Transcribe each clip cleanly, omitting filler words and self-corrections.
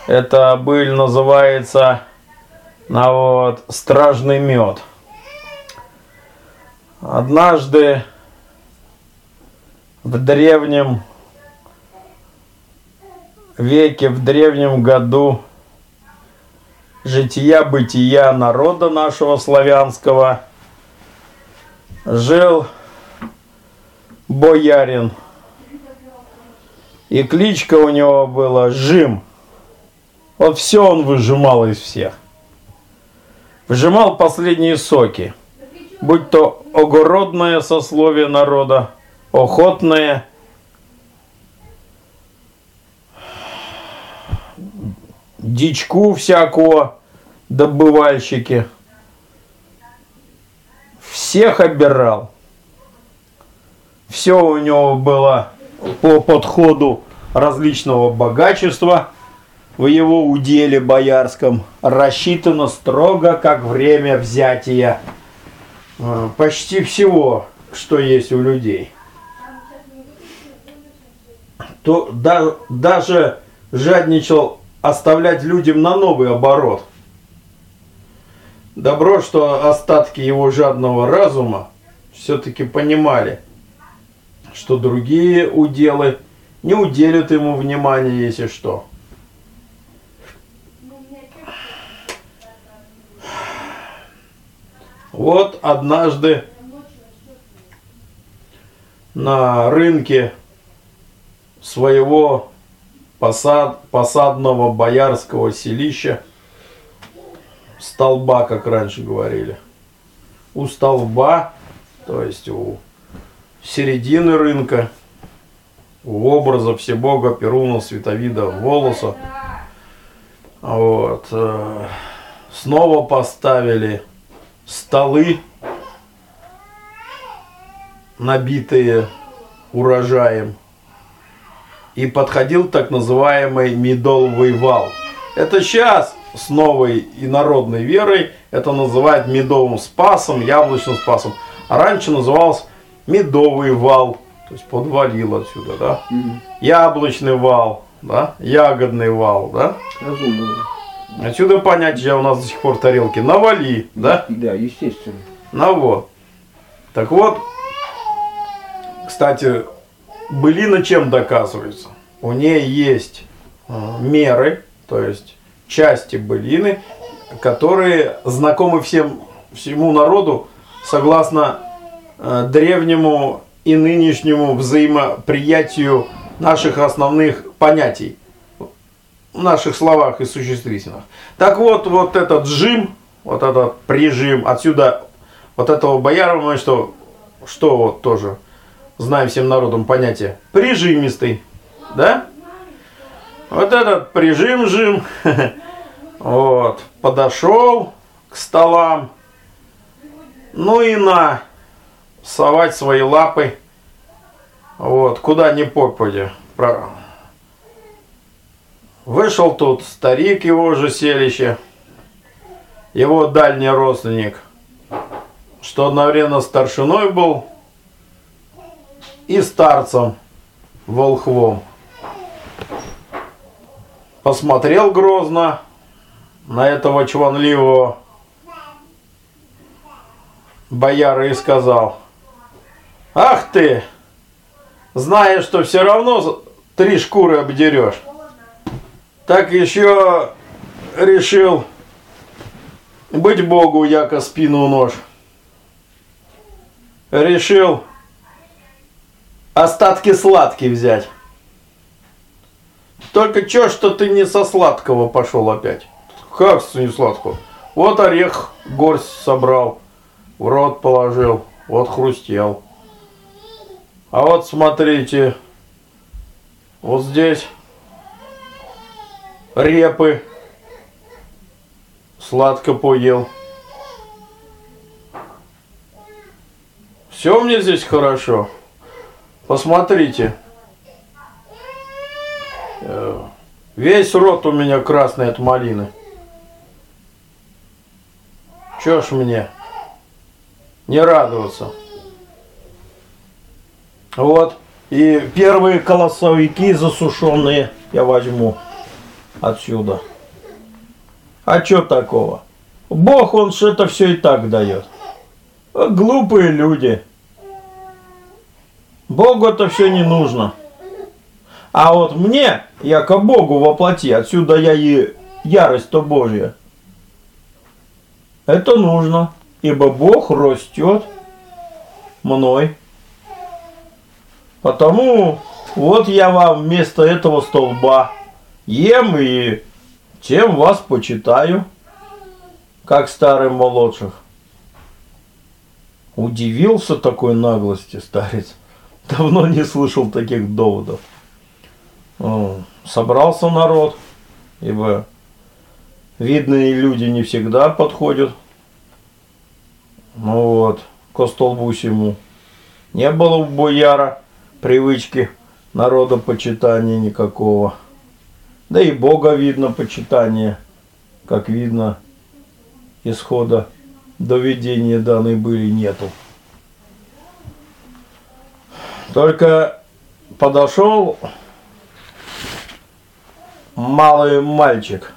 Эта быль называется «Стражный мед». Однажды в древнем веке, в древнем году жития-бытия народа нашего славянского жил боярин, и кличка у него была Жим. Вот все он выжимал из всех. Выжимал последние соки, будь то огородное сословие народа, охотное, дичку всякого, добывальщики. Всех обирал. Все у него было по подходу различного богачества в его уделе боярском рассчитано строго как время взятия почти всего, что есть у людей. То даже жадничал оставлять людям на новый оборот. Добро, что остатки его жадного разума все-таки понимали, что другие уделы не уделят ему внимания, если что. Вот однажды на рынке своего посадного боярского селища, столба, как раньше говорили, у столба, то есть у середины рынка, у образа Всебога Перуна Световида Волоса, снова поставили столы, набитые урожаем, и подходил так называемый медовый вал. Это сейчас с новой и народной верой это называют медовым спасом, яблочным спасом, а раньше назывался медовый вал, то есть подвалил отсюда, да? Яблочный вал, да? Ягодный вал, да? Разумно. Отсюда понятие у нас до сих пор тарелки. Навали, да? Да, естественно. Ну вот. Так вот, кстати, былина чем доказывается? У нее есть меры, то есть части былины, которые знакомы всему народу согласно древнему и нынешнему взаимоприятию наших основных понятий. В наших словах и существительных. Так вот, вот этот жим, вот этот прижим, отсюда вот этого бояра, мы что вот тоже знаем всем народом понятие прижимистый, да? Вот этот прижим, вот, подошел к столам, ну и совать свои лапы, вот, куда ни попадя. Вышел тут старик его же селища, его дальний родственник, что одновременно старшиной был и старцем волхвом. Посмотрел грозно на этого чванливого бояра и сказал: «Ах ты, знаешь, что все равно 3 шкуры обдерешь, так еще решил быть Богу, яко спину нож. Решил остатки сладкие взять. Только что ты не со сладкого пошел опять?» «Как не сладкого? Вот орех горсть собрал, в рот положил, вот хрустел. А вот смотрите, вот здесь репы, сладко поел. Все мне здесь хорошо. Посмотрите, весь рот у меня красный от малины. Чё ж мне не радоваться?» Вот, и первые колосовики засушенные я возьму. отсюда. А что такого? Бог, он же это все и так дает. Глупые люди. Богу это все не нужно. А вот мне, яко Богу воплоти, отсюда я и ярость-то Божья. Это нужно, ибо Бог растет мной. Потому вот я вам вместо этого столба ем и тем вас почитаю, как старый молодших. Удивился такой наглости старец. Давно не слышал таких доводов. Собрался народ, ибо видные люди не всегда подходят. Ну вот, ко столбу сему. Не было у бояра привычки народа почитания никакого. Да и Бога видно почитание, как видно, исхода доведения данной были нету. Только подошел малый мальчик,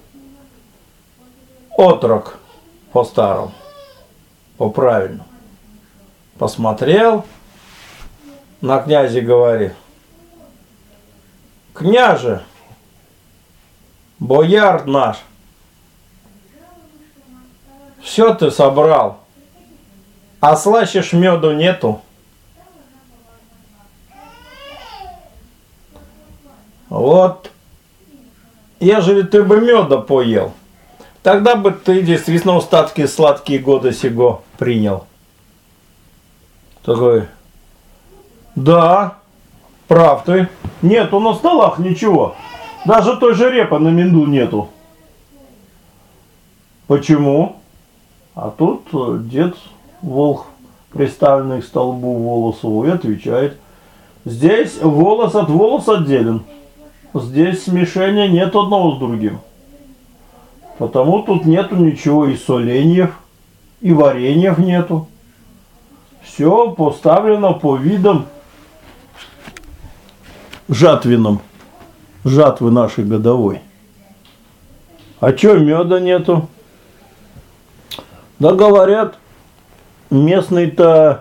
отрок по-старому, по-правильному. Посмотрел на князя и говорит: княже, бояр наш, все ты собрал, а слащешь меду нету. Вот, ежели ты бы меда поел, тогда бы ты действительно остатки сладкие года сего принял. Такой: да, прав ты. Нету на столах ничего. Даже той же репы на менду нету. Почему? А тут дед волк, приставленный к столбу Волосову, и отвечает: здесь волос от волоса отделен. Здесь смешения нет одного с другим. Потому тут нету ничего и соленьев, и вареньев нету. Все поставлено по видам жатвенным. Жатвы нашей годовой. А чё меда нету? Да говорят, местный-то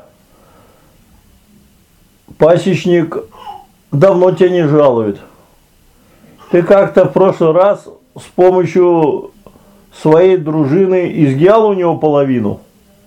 пасечник давно тебя не жалует. Ты как-то в прошлый раз с помощью своей дружины изъял у него половину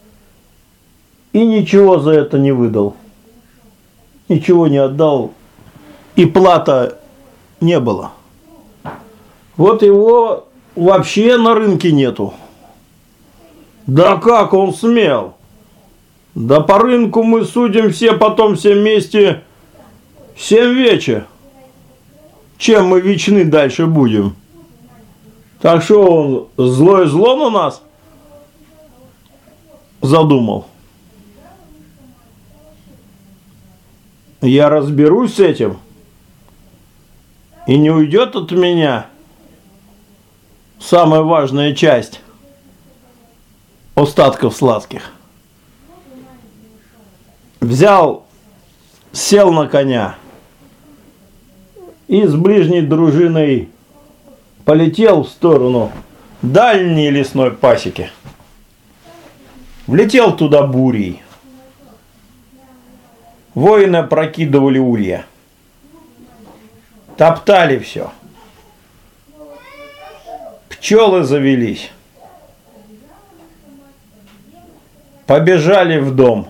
и ничего за это не выдал. Ничего не отдал, и плата не было. Вот его вообще на рынке нету. Да как он смел? Да по рынку мы судим все, потом все вместе 7 вечера. Чем мы вечны дальше будем? Так что он злое зло на нас задумал? Я разберусь с этим, и не уйдет от меня самая важная часть остатков сладких. Взял, сел на коня и с ближней дружиной полетел в сторону дальней лесной пасеки. Влетел туда бурей. Воины прокидывали улья. Топтали все. Пчелы завелись. Побежали в дом.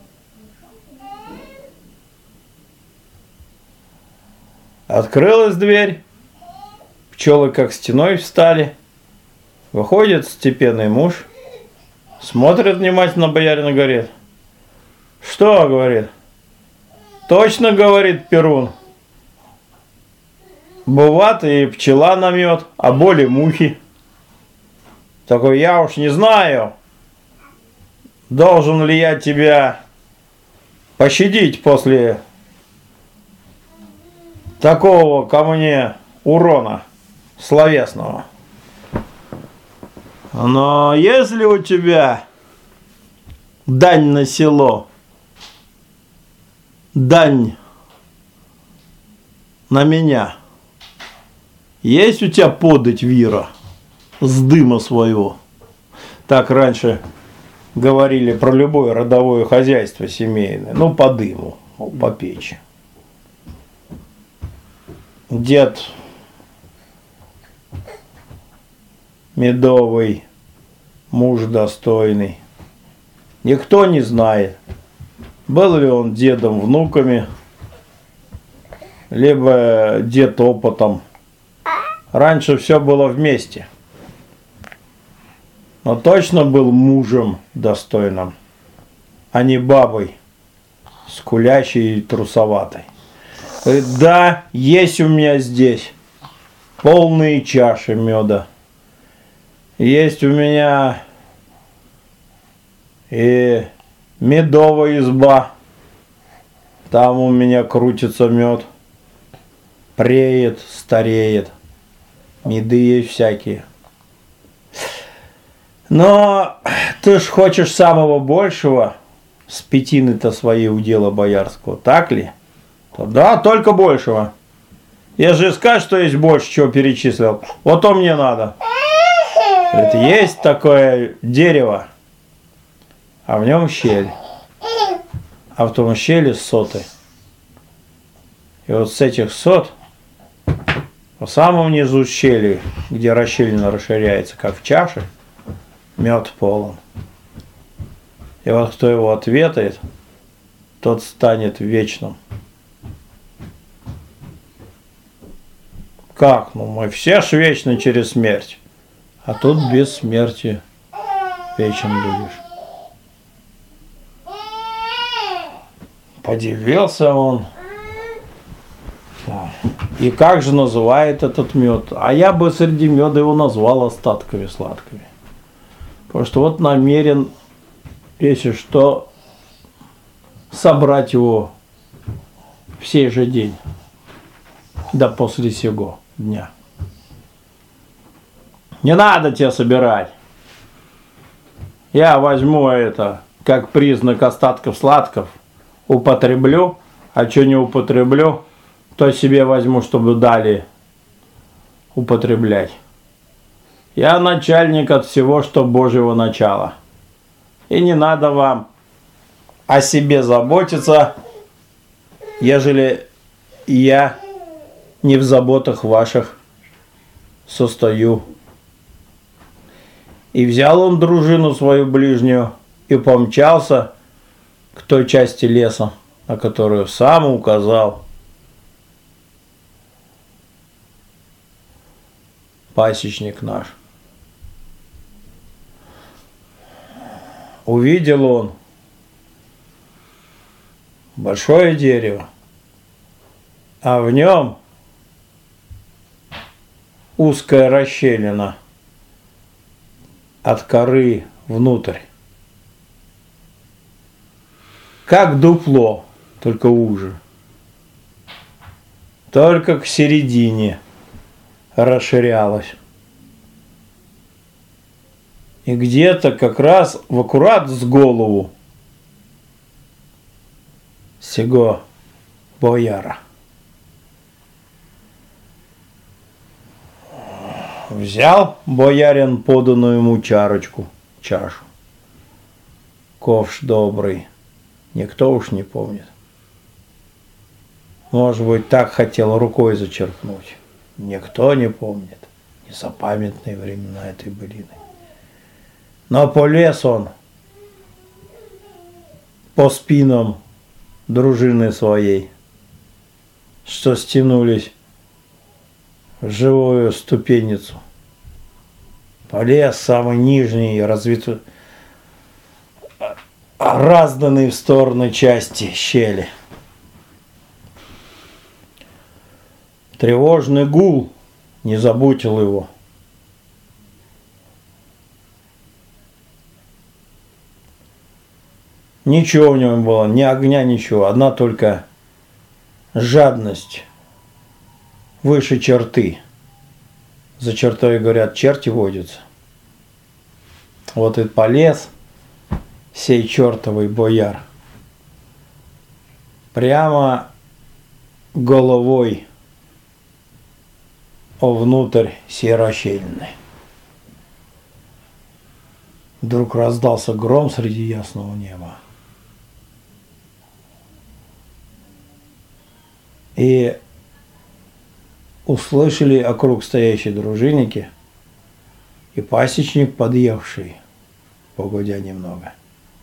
Открылась дверь. Пчелы как стеной встали. Выходит степенный муж. Смотрит внимательно боярина, говорит: что, говорит? Точно, говорит Перун. Бывает и пчела на мед, а боли мухи. Такой: я уж не знаю, должен ли я тебя пощадить после такого ко мне урона словесного. Но если у тебя дань на село, дань на меня, Есть у тебя подать, Вира, с дыма своего? Так раньше говорили про любое родовое хозяйство семейное. Ну, по дыму, по печи. Дед медовый, муж достойный. Никто не знает, был ли он дедом внуками, либо дед опытом. Раньше все было вместе. Но точно был мужем достойным, а не бабой, скулящей и трусоватой. Говорит, да, есть у меня здесь полные чаши меда. Есть у меня и медовая изба. Там у меня крутится мед. Преет, стареет. Меды есть всякие. Но ты ж хочешь самого большего с пятины-то своей удела боярского, так ли? Да, только большего. Я же скажу, что есть больше, чего перечислил. Вот то мне надо. Говорит, есть такое дерево, а в нем щель. А в том щели соты. И вот с этих сот, по самому низу щели, где расщелина расширяется, как в чаше, мед полон. И вот кто его ответает, тот станет вечным. Как? Ну мы все ж вечны через смерть. А тут без смерти вечен будешь. Подивился он. И как же называет этот мед? А я бы среди меда его назвал остатками сладкими. Потому что вот намерен, если что, собрать его в сей же день. Да после сего дня. Не надо тебе собирать. Я возьму это как признак остатков сладков, употреблю, а что не употреблю, то себе возьму, чтобы далее употреблять. Я начальник от всего, что Божьего начала. И не надо вам о себе заботиться, ежели я не в заботах ваших состою. И взял он дружину свою ближнюю и помчался к той части леса, на которую сам указал пасечник наш. Увидел он большое дерево, а в нем узкая расщелина от коры внутрь. Как дупло, только уже. Только к середине расширялось. И где-то как раз в аккурат с голову сего бояра взял боярин поданную ему чашу. Ковш добрый, никто уж не помнит. Может быть, так хотел рукой зачерпнуть. Никто не помнит. Незапамятные времена этой былины. Но полез он по спинам дружины своей, что стянулись в живую ступеницу. Полез самый нижний, разданный в стороны части щели. Тревожный гул не заботил его. Ничего в нем было, ни огня, ничего. Одна только жадность выше черты. За чертой, говорят, черти водятся. Вот и полез сей чертовый бояр прямо головой внутрь сей расщелины. Вдруг раздался гром среди ясного неба. И услышали округ стоящие дружинники и пасечник, подъехавший, погодя немного.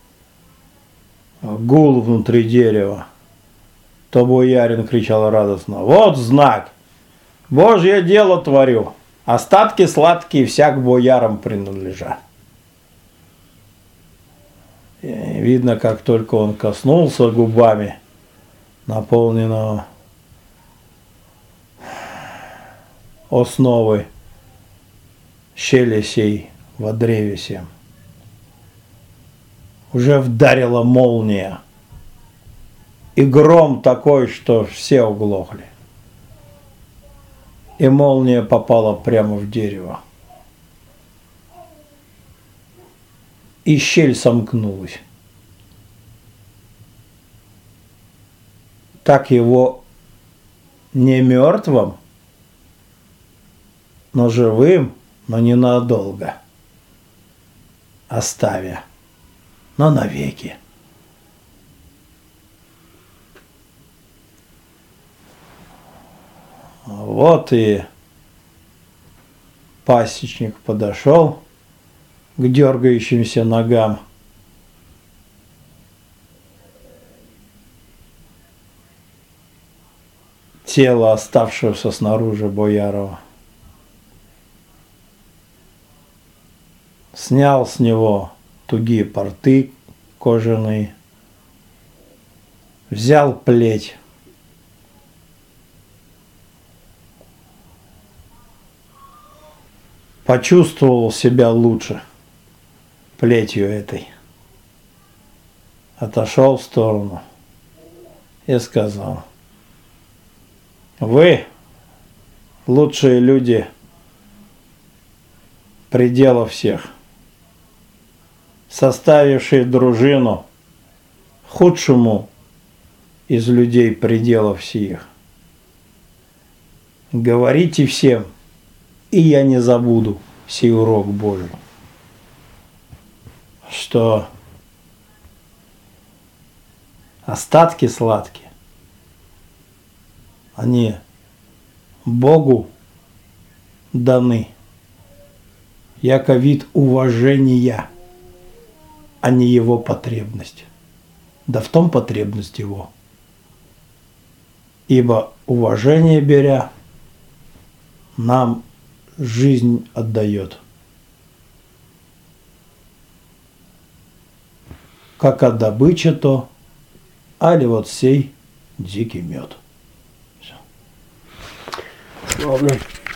Гул внутри дерева. То боярин кричал радостно: «Вот знак! Божье дело творю! Остатки сладкие всяк боярам принадлежат». И видно, как только он коснулся губами наполненного основы щели сей во древе сем, уже вдарила молния, и гром такой, что все оглохли. И молния попала прямо в дерево. И щель сомкнулась. Так его не мертвым, но живым, но ненадолго оставя, но навеки. Вот и пасечник подошел к дергающимся ногам. Тело оставшегося снаружи Боярова. Снял с него тугие порты кожаные, взял плеть, почувствовал себя лучше плетью этой, отошел в сторону и сказал: «Вы, лучшие люди предела всех, составившие дружину худшему из людей пределов сих, говорите всем, и я не забуду сей урок Божий, что остатки сладкие, они Богу даны, яко вид уважения, а не его потребность. Да в том потребность его. Ибо уважение беря, нам жизнь отдает. Как от добычи то, али вот сей дикий мед. Ладно.